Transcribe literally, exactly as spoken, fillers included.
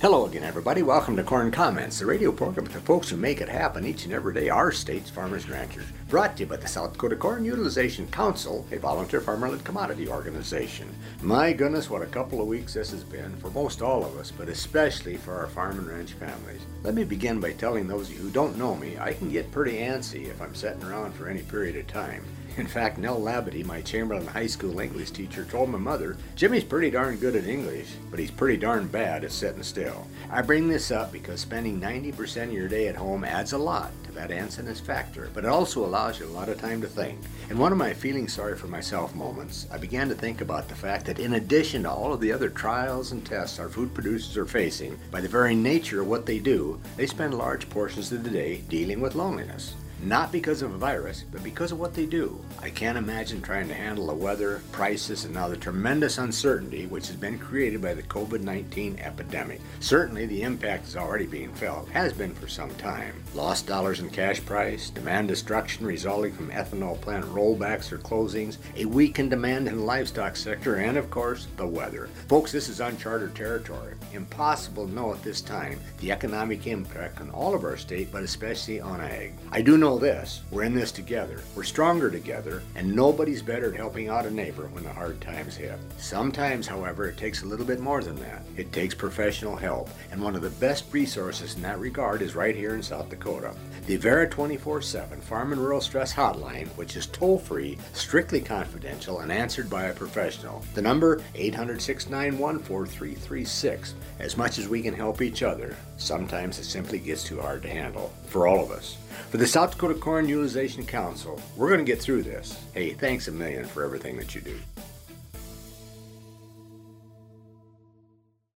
Hello again, everybody. Welcome to Corn Comments, the radio program with the folks who make it happen each and every day, our state's farmers and ranchers. Brought to you by the South Dakota Corn Utilization Council, a volunteer farmer-led commodity organization. My goodness, what a couple of weeks this has been for most all of us, but especially for our farm and ranch families. Let me begin by telling those of you who don't know me, I can get pretty antsy if I'm sitting around for any period of time. In fact, Nell Labadie, my Chamberlain High School English teacher, told my mother, Jimmy's pretty darn good at English, but he's pretty darn bad at sitting still. I bring this up because spending ninety percent of your day at home adds a lot to that answerness factor, but it also allows you a lot of time to think. In one of my feeling sorry for myself moments, I began to think about the fact that in addition to all of the other trials and tests our food producers are facing, by the very nature of what they do, they spend large portions of the day dealing with loneliness. Not because of a virus, but because of what they do. I can't imagine trying to handle the weather, prices, and now the tremendous uncertainty which has been created by the COVID nineteen epidemic. Certainly the impact is already being felt, has been for some time. Lost dollars in cash price, demand destruction resulting from ethanol plant rollbacks or closings, a weakened demand in the livestock sector, and of course, the weather. Folks, this is uncharted territory. Impossible to know at this time the economic impact on all of our state, but especially on ag. I do know this, we're in this together, we're stronger together, and nobody's better at helping out a neighbor when the hard times hit. Sometimes, however, it takes a little bit more than that. It takes professional help, and one of the best resources in that regard is right here in South Dakota. The Avera twenty-four seven Farm and Rural Stress Hotline, which is toll-free, strictly confidential, and answered by a professional. The number, eight hundred, six nine one, four three three six. As much as we can help each other, sometimes it simply gets too hard to handle, for all of us. For the South Dakota Corn Utilization Council, we're going to get through this. Hey, thanks a million for everything that you do.